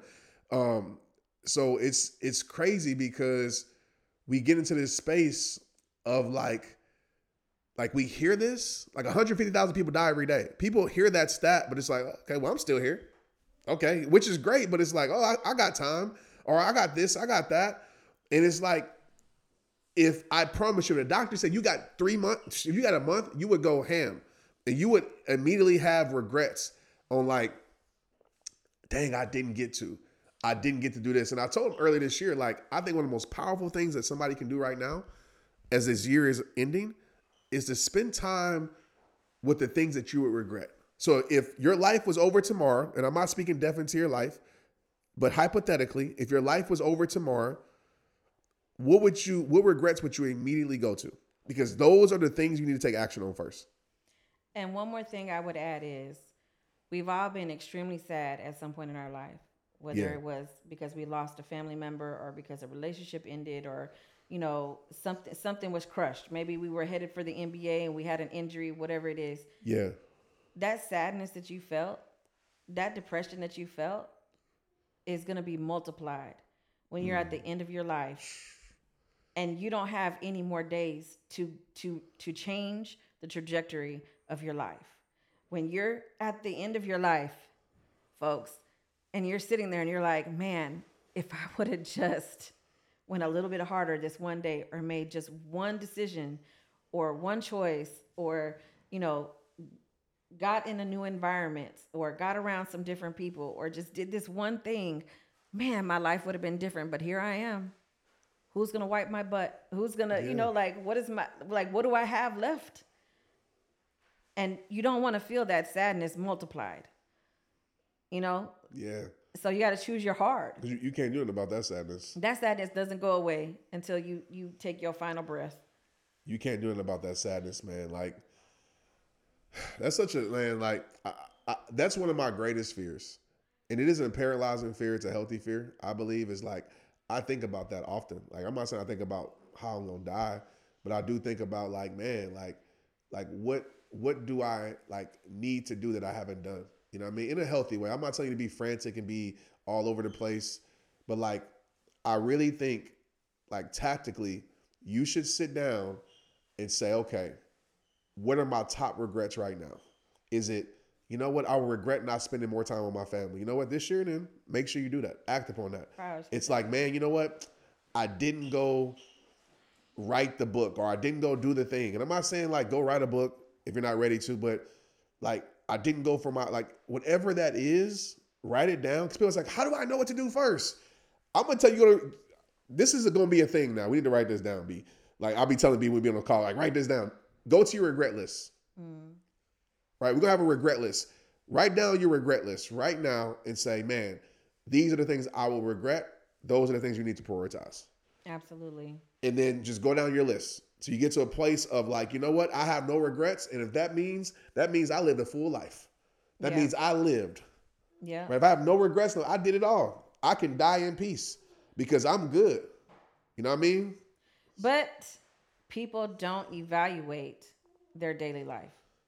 So it's crazy because we get into this space of like we hear this, like 150,000 people die every day. People hear that stat, but it's like, okay, well, I'm still here. Okay, which is great, but it's like, oh, I got time, or I got this, I got that. And it's like, if I promise you, the doctor said you got 3 months, if you got a month, you would go ham. And you would immediately have regrets on like, dang, I didn't get to do this. And I told him earlier this year, like, I think one of the most powerful things that somebody can do right now, as this year is ending, is to spend time with the things that you would regret. So if your life was over tomorrow, and I'm not speaking death into your life, but hypothetically, if your life was over tomorrow, what regrets would you immediately go to? Because those are the things you need to take action on first. And one more thing I would add is we've all been extremely sad at some point in our life, whether it was because we lost a family member, or because a relationship ended, or, something was crushed. Maybe we were headed for the NBA and we had an injury, whatever it is. Yeah. That sadness that you felt, that depression that you felt, is going to be multiplied when you're at the end of your life. And you don't have any more days to change the trajectory of your life. When you're at the end of your life, folks, and you're sitting there and you're like, man, if I would have just went a little bit harder this one day, or made just one decision or one choice, or, got in a new environment, or got around some different people, or just did this one thing, man, my life would have been different. But here I am. Who's going to wipe my butt? Who's going to, what do I have left? And you don't want to feel that sadness multiplied. you know? Yeah. So you got to choose your heart. 'Cause you can't do it about that sadness. That sadness doesn't go away until you take your final breath. You can't do it about that sadness, man. Like, that's such a, man, like, that's one of my greatest fears. And it isn't a paralyzing fear, it's a healthy fear. I believe is like, I think about that often. Like, I'm not saying I think about how I'm gonna die, but I do think about like, man, like what do I like need to do that I haven't done? You know what I mean? In a healthy way. I'm not telling you to be frantic and be all over the place, but like, I really think like tactically, you should sit down and say, okay, what are my top regrets right now? Is it, you know what, I will regret not spending more time with my family. You know what, this year then, make sure you do that. Act upon that. It's like, man, you know what? I didn't go write the book or I didn't go do the thing. And I'm not saying like go write a book if you're not ready to, but like I didn't go for my, like whatever that is, write it down. Because people's like, how do I know what to do first? I'm going to tell you, this is going to be a thing now. We need to write this down, B. Like I'll be telling B when we be on a call, like write this down. Go to your regret list. Right? We're going to have a regret list. Write down your regret list right now and say, man, these are the things I will regret. Those are the things you need to prioritize. Absolutely. And then just go down your list. So you get to a place of like, you know what? I have no regrets. And if that means I lived a full life. That means I lived. Yeah. Right? If I have no regrets, no, I did it all. I can die in peace because I'm good. You know what I mean? But people don't evaluate their daily life.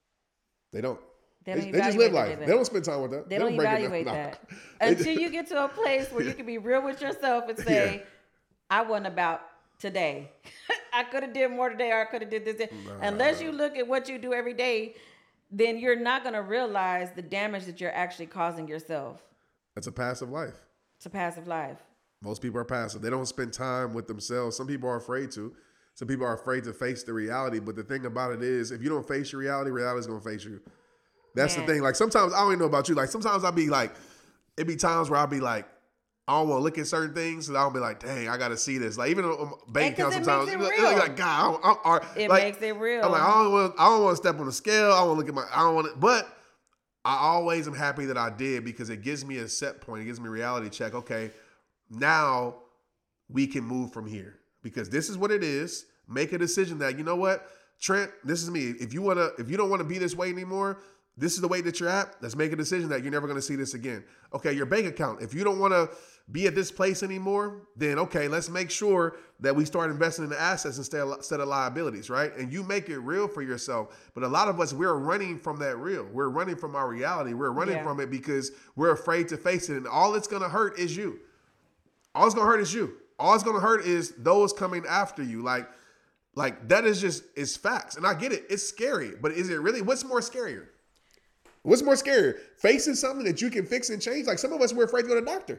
They don't. They just live life. They don't spend time with that. They don't evaluate that. Until you get to a place where you can be real with yourself and say, I wasn't about today. I could have did more today or I could have did this. Unless you look at what you do every day, then you're not going to realize the damage that you're actually causing yourself. That's a passive life. It's a passive life. Most people are passive. They don't spend time with themselves. Some people are afraid to. Some people are afraid to face the reality. But the thing about it is, if you don't face your reality, reality's going to face you. That's the thing. Like sometimes, I don't even know about you. Like sometimes I'll be like, it be times where I'll be like, I don't want to look at certain things. And I'll be like, dang, I got to see this. Like even on bank account sometimes. Like, God, it makes it real. I'm like, I don't want to step on the scale. I don't want to look at I don't want to, but I always am happy that I did because it gives me a set point. It gives me a reality check. Okay, now we can move from here because this is what it is. Make a decision that, you know what, Trent, this is me. If you don't want to be this way anymore, this is the way that you're at. Let's make a decision that you're never going to see this again. Okay, your bank account. If you don't want to be at this place anymore, then okay, let's make sure that we start investing in the assets instead of liabilities, right? And you make it real for yourself. But a lot of us, we're running from that real. We're running from our reality. We're running from it because we're afraid to face it. And all it's going to hurt is you. All it's going to hurt is you. All it's going to hurt is those coming after you. Like that is just, it's facts. And I get it. It's scary. But is it really? What's more scarier? What's more scary? Facing something that you can fix and change? Like some of us, we're afraid to go to the doctor.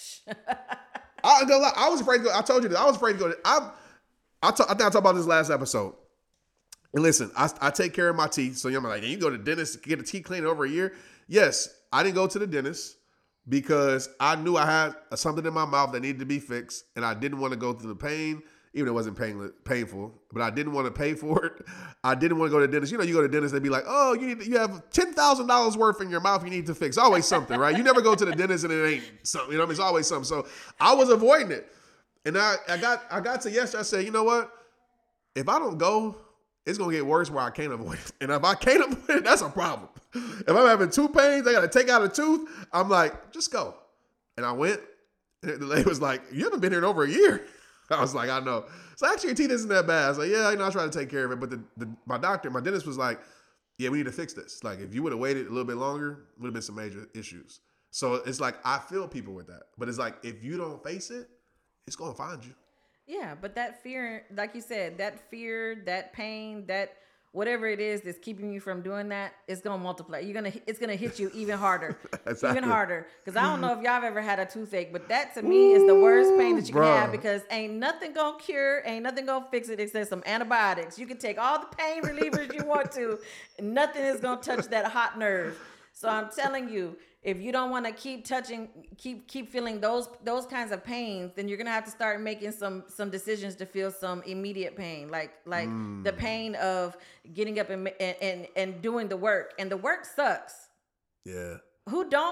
I was afraid to go. I told you that. I was afraid to go. I think I talked about this last episode. And listen, I take care of my teeth. So you're like, you go to the dentist to get a teeth cleaned over a year? Yes, I didn't go to the dentist because I knew I had something in my mouth that needed to be fixed. And I didn't want to go through the pain. Even though it wasn't painful, but I didn't want to pay for it. I didn't want to go to the dentist. You know, you go to the dentist, they'd be like, oh, you have $10,000 worth in your mouth you need to fix. Always something, right? You never go to the dentist and it ain't something. You know what I mean? It's always something. So I was avoiding it. And I got to yesterday, I said, you know what? If I don't go, it's going to get worse where I can't avoid it. And if I can't avoid it, that's a problem. If I'm having tooth pains, I got to take out a tooth. I'm like, just go. And I went. And the lady was like, you haven't been here in over a year. I was like, I know. So actually, your teeth isn't that bad. I was like, yeah, I try to take care of it. But my dentist was like, yeah, we need to fix this. Like, if you would have waited a little bit longer, would have been some major issues. So it's like, I feel people with that. But it's like, if you don't face it, it's going to find you. Yeah, but that fear, like you said, that fear, that pain, that whatever it is that's keeping you from doing that, it's gonna multiply. It's gonna hit you even harder, exactly. Even harder. Because I don't know if y'all have ever had a toothache, but that to me is the worst pain that you can have because ain't nothing gonna cure, ain't nothing gonna fix it except some antibiotics. You can take all the pain relievers you want to, and nothing is gonna touch that hot nerve. So I'm telling you, if you don't want to keep feeling those kinds of pains, then you're gonna have to start making some decisions to feel some immediate pain, like the pain of getting up and doing the work, and the work sucks. Yeah. Who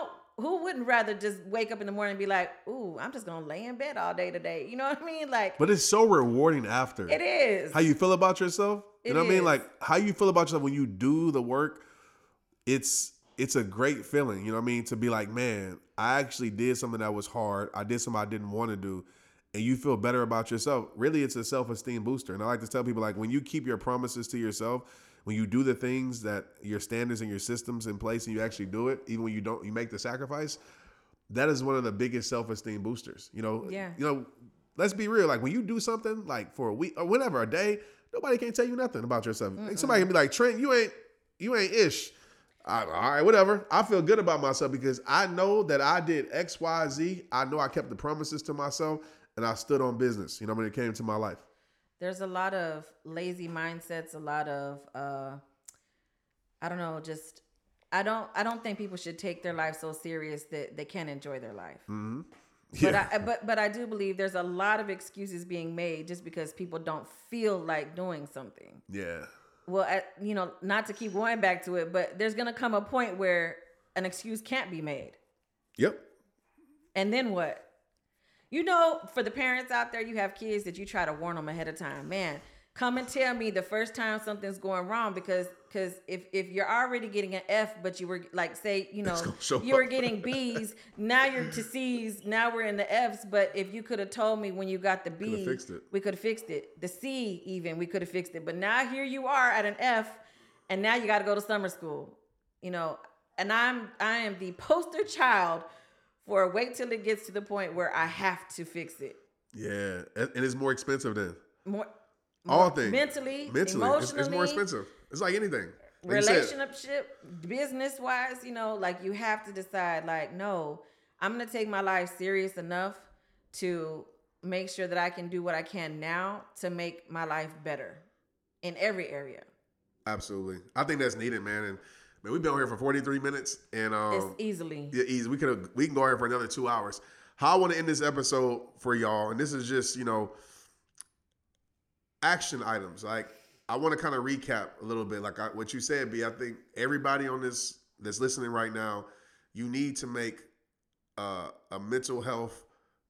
who wouldn't rather just wake up in the morning and be like, ooh, I'm just gonna lay in bed all day today. You know what I mean? Like, But it's so rewarding after. it is. How you feel about yourself? You It know what I mean? is. Like how you feel about yourself when you do the work. It's a great feeling. You know what I mean? To be like, man, I actually did something that was hard. I did something I didn't want to do. And you feel better about yourself. Really, it's a self-esteem booster. And I like to tell people, like, when you keep your promises to yourself, when you do the things that your standards and your systems in place and you actually do it, even when you don't, you make the sacrifice, that is one of the biggest self-esteem boosters. Yeah. Let's be real. Like when you do something like for a week or whenever, a day, nobody can tell you nothing about yourself. Like, somebody can be like, Trent, you ain't ish. All right, whatever. I feel good about myself because I know that I did X, Y, Z. I know I kept the promises to myself and I stood on business, when it came to my life. There's a lot of lazy mindsets, a lot of I don't know, just I don't think people should take their life so serious that they can't enjoy their life. Mm-hmm. Yeah. But I do believe there's a lot of excuses being made just because people don't feel like doing something. Yeah. Well, not to keep going back to it, but there's gonna come a point where an excuse can't be made. Yep. And then what? For the parents out there, you have kids that you try to warn them ahead of time. Man, come and tell me the first time something's going wrong because if you're already getting an F, but you were like, say, you were getting B's, now you're to C's, now we're in the F's. But if you could have told me when you got the B, we could have fixed it. The C even, we could have fixed it. But now here you are at an F, and now you got to go to summer school, and I am the poster child for wait till it gets to the point where I have to fix it. Yeah, and it's more expensive then. More all things mentally, emotionally, it's more expensive. It's like anything, like relationship, business wise. Like you have to decide. Like, no, I'm gonna take my life serious enough to make sure that I can do what I can now to make my life better in every area. Absolutely, I think that's needed, man. And man, we've been on here for 43 minutes, and it's easily. Yeah, easy. We can go here for another 2 hours. How I want to end this episode for y'all, and this is just action items. Like I want to kind of recap a little bit, like what you said, B. I think everybody on this that's listening right now, you need to make a mental health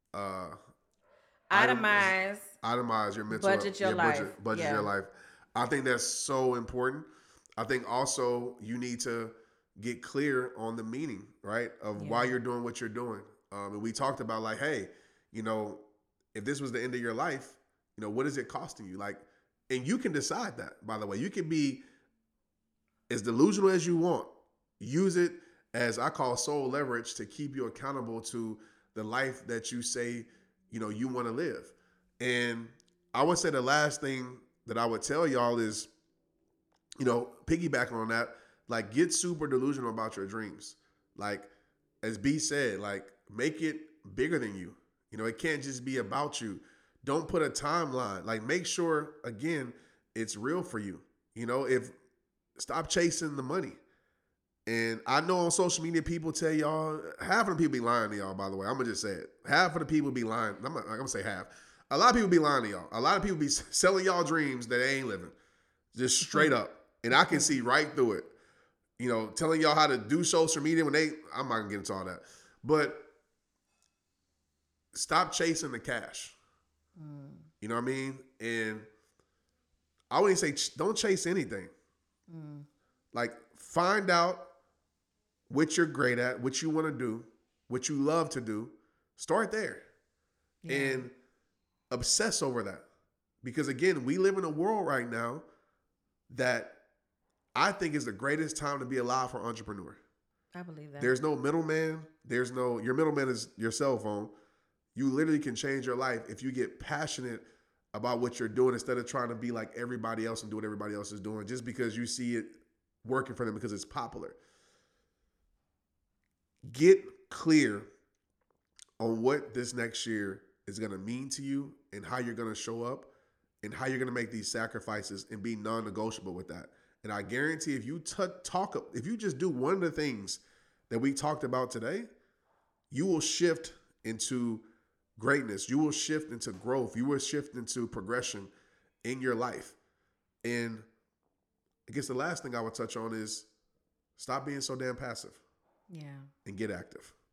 itemize your mental budget your life. Budget your life. I think that's so important. I think also you need to get clear on the meaning, right, of why you're doing what you're doing. And we talked about like, hey, if this was the end of your life, what is it costing you? Like, and you can decide that, by the way. You can be as delusional as you want. Use it as I call soul leverage to keep you accountable to the life that you say, you want to live. And I would say the last thing that I would tell y'all is, piggybacking on that, like get super delusional about your dreams. Like, as B said, like make it bigger than you. It can't just be about you. Don't put a timeline. Like make sure, again, it's real for you. Stop chasing the money. And I know on social media, people tell y'all, half of the people be lying to y'all, by the way. I'm going to just say it. Half of the people be lying. I'm going to say half. A lot of people be lying to y'all. A lot of people be selling y'all dreams that they ain't living. Just straight up. And I can see right through it. Telling y'all how to do social media when I'm not going to get into all that. But stop chasing the cash. You know what I mean? And I wouldn't say don't chase anything. Like find out what you're great at, what you want to do, what you love to do. Start there and obsess over that. Because again, we live in a world right now that I think is the greatest time to be alive for an entrepreneur. I believe that. There's no middleman. Your middleman is your cell phone. You literally can change your life if you get passionate about what you're doing instead of trying to be like everybody else and do what everybody else is doing just because you see it working for them because it's popular. Get clear on what this next year is going to mean to you and how you're going to show up and how you're going to make these sacrifices and be non-negotiable with that. And I guarantee if you if you just do one of the things that we talked about today, you will shift into greatness. You will shift into growth. You will shift into progression in your life. And I guess the last thing I would touch on is stop being so damn passive. Yeah. And get active.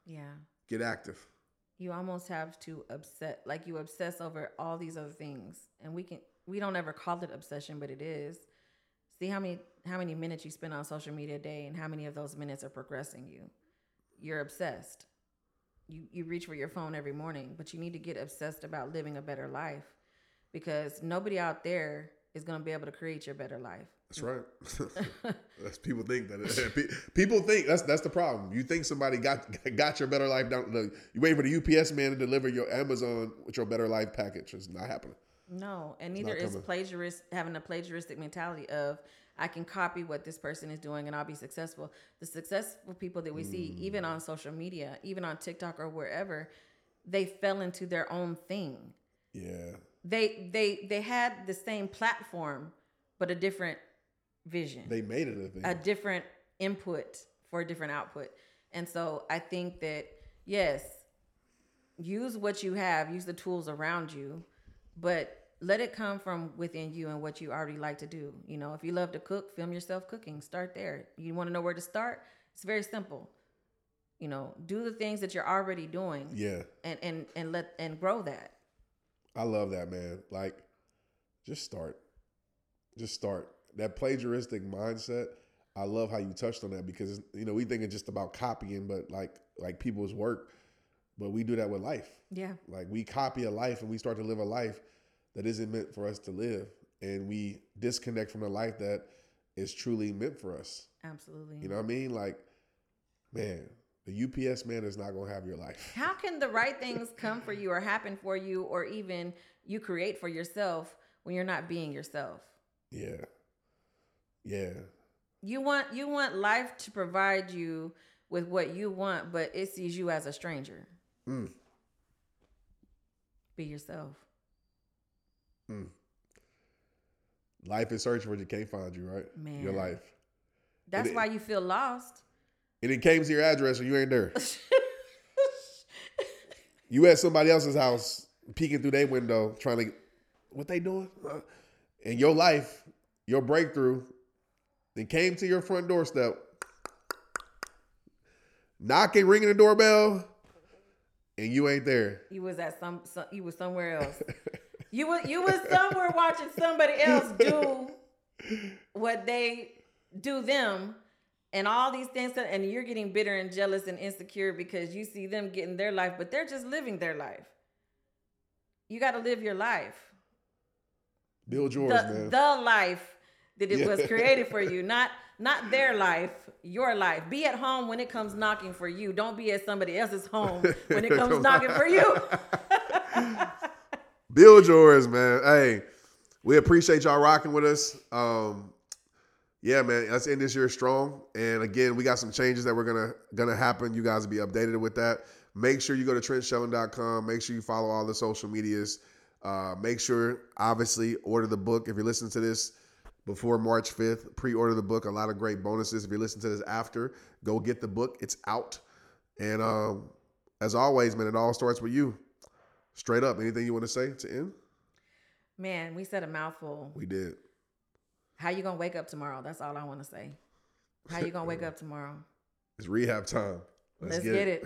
Yeah. Get active. You almost have to you obsess over all these other things. And we don't ever call it obsession, but it is. See how many minutes you spend on social media a day and how many of those minutes are progressing you. You're obsessed. You reach for your phone every morning, but you need to get obsessed about living a better life, because nobody out there is going to be able to create your better life. That's right. That's people think that. People think that's the problem. You think somebody got your better life down. You wait for the UPS man to deliver your Amazon with your better life package. It's not happening. No, and neither is having a plagiaristic mentality of I can copy what this person is doing and I'll be successful. The successful people that we see, even on social media, even on TikTok or wherever, they fell into their own thing. Yeah. They had the same platform, but a different vision. They made it a thing. A different input for a different output. And so I think that, yes, use what you have, use the tools around you, but let it come from within you and what you already like to do. You know, if you love to cook, film yourself cooking. Start there. You want to know where to start? It's very simple. You know, do the things that you're already doing. Yeah. And grow that. I love that, man. Like, just start. Just start. That plagiaristic mindset, I love how you touched on that, because, you know, we think it's just about copying, but like people's work, but we do that with life. Yeah. Like, we copy a life and we start to live a life that isn't meant for us to live, and we disconnect from the life that is truly meant for us. Absolutely. You know what I mean? Like, man, the UPS man is not going to have your life. How can the right things come for you or happen for you, or even you create for yourself, when you're not being yourself? Yeah. Yeah. You want life to provide you with what you want, but it sees you as a stranger. Be yourself. Life is searching for you, can't find you, right? Man. Your life. That's why you feel lost. And it came to your address and you ain't there. You at somebody else's house, peeking through their window, trying to, what they doing? And your life, your breakthrough, then came to your front doorstep, knocking, ringing the doorbell, and you ain't there. You was at you was somewhere else. You was somewhere watching somebody else do what they do them, and all these things, and you're getting bitter and jealous and insecure because you see them getting their life, but they're just living their life. You got to live your life. Build yours, man. The life that it was created for you, not their life, your life. Be at home when it comes knocking for you. Don't be at somebody else's home when it comes knocking for you. Build yours, man. Hey, we appreciate y'all rocking with us. Yeah, man, let's end this year strong. And again, we got some changes that we're gonna happen. You guys will be updated with that. Make sure you go to TrentShelton.com. Make sure you follow all the social medias. Make sure, obviously, order the book. If you're listening to this before March 5th, pre-order the book. A lot of great bonuses. If you're listening to this after, go get the book. It's out. And as always, man, it all starts with you. Straight up. Anything you want to say to end? Man, we said a mouthful. We did. How you gonna wake up tomorrow? That's all I want to say. How you gonna wake up tomorrow? It's rehab time. Let's get it.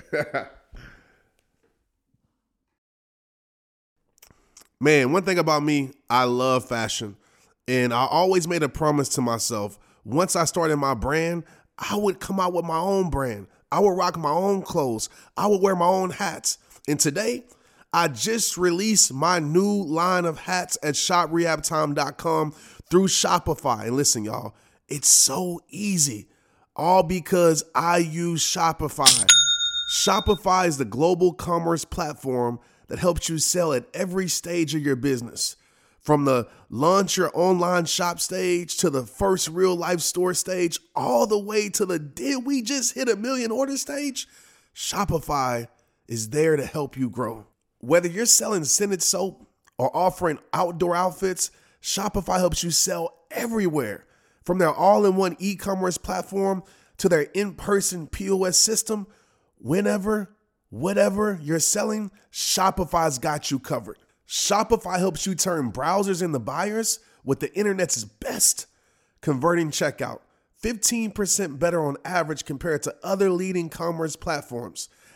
Man, one thing about me, I love fashion. And I always made a promise to myself. Once I started my brand, I would come out with my own brand. I would rock my own clothes. I would wear my own hats. And today, I just released my new line of hats at shoprehabtime.com through Shopify. And listen, y'all, it's so easy. All because I use Shopify. Shopify is the global commerce platform that helps you sell at every stage of your business. From the launch your online shop stage to the first real life store stage, all the way to the did we just hit 1 million order stage? Shopify is there to help you grow. Whether you're selling scented soap or offering outdoor outfits, Shopify helps you sell everywhere. From their all-in-one e-commerce platform to their in-person POS system, whenever, whatever you're selling, Shopify's got you covered. Shopify helps you turn browsers into buyers with the internet's best converting checkout, 15% better on average compared to other leading commerce platforms,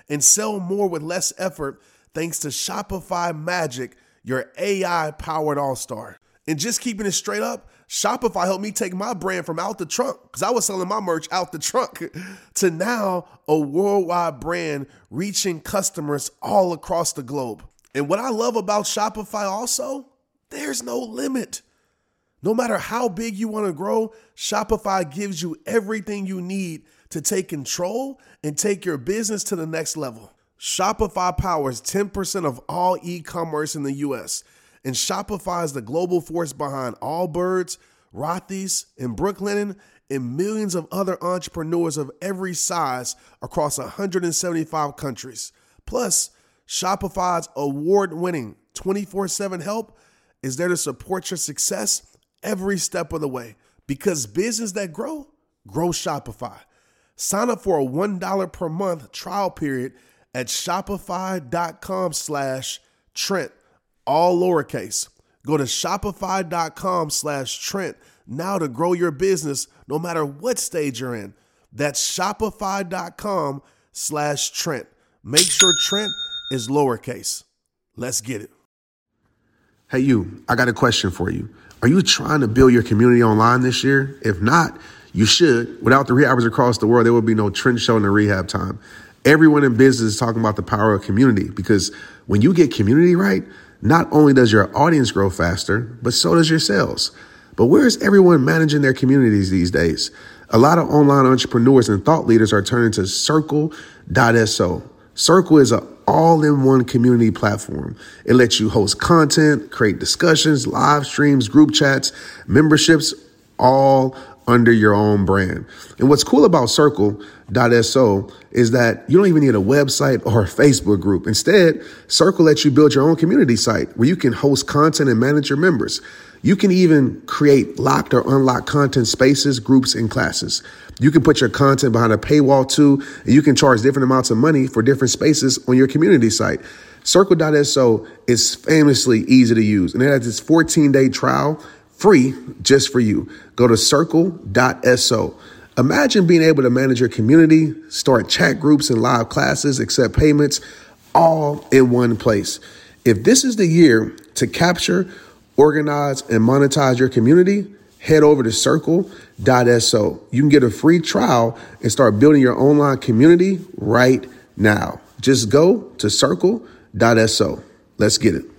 and sell more with less effort thanks to Shopify Magic, your AI-powered all-star. And just keeping it straight up, Shopify helped me take my brand from out the trunk, because I was selling my merch out the trunk, to now a worldwide brand reaching customers all across the globe. And what I love about Shopify also, there's no limit. No matter how big you want to grow, Shopify gives you everything you need to take control and take your business to the next level. Shopify powers 10% of all e-commerce in the US, and Shopify is the global force behind Allbirds, Rothy's, and Brooklinen, and millions of other entrepreneurs of every size across 175 countries. Plus, Shopify's award-winning 24/7 help is there to support your success every step of the way, because business that grow Shopify. Sign up for a $1 per month trial period at shopify.com/Trent, all lowercase. Go to shopify.com/Trent now to grow your business no matter what stage you're in. That's shopify.com/Trent. Make sure Trent is lowercase. Let's get it. Hey, you, I got a question for you. Are you trying to build your community online this year? If not, you should. Without the rehabbers across the world, there would be no Trent Show in the rehab time. Everyone in business is talking about the power of community, because when you get community right, not only does your audience grow faster, but so does your sales. But where is everyone managing their communities these days? A lot of online entrepreneurs and thought leaders are turning to Circle.so. Circle is an all-in-one community platform. It lets you host content, create discussions, live streams, group chats, memberships, all under your own brand. And what's cool about Circle.so is that you don't even need a website or a Facebook group. Instead, Circle lets you build your own community site where you can host content and manage your members. You can even create locked or unlocked content spaces, groups, and classes. You can put your content behind a paywall too, and you can charge different amounts of money for different spaces on your community site. Circle.so is famously easy to use, and it has its 14-day trial free just for you. Go to Circle.so. Imagine being able to manage your community, start chat groups and live classes, accept payments, all in one place. If this is the year to capture, organize, and monetize your community, head over to Circle.so. You can get a free trial and start building your online community right now. Just go to Circle.so. Let's get it.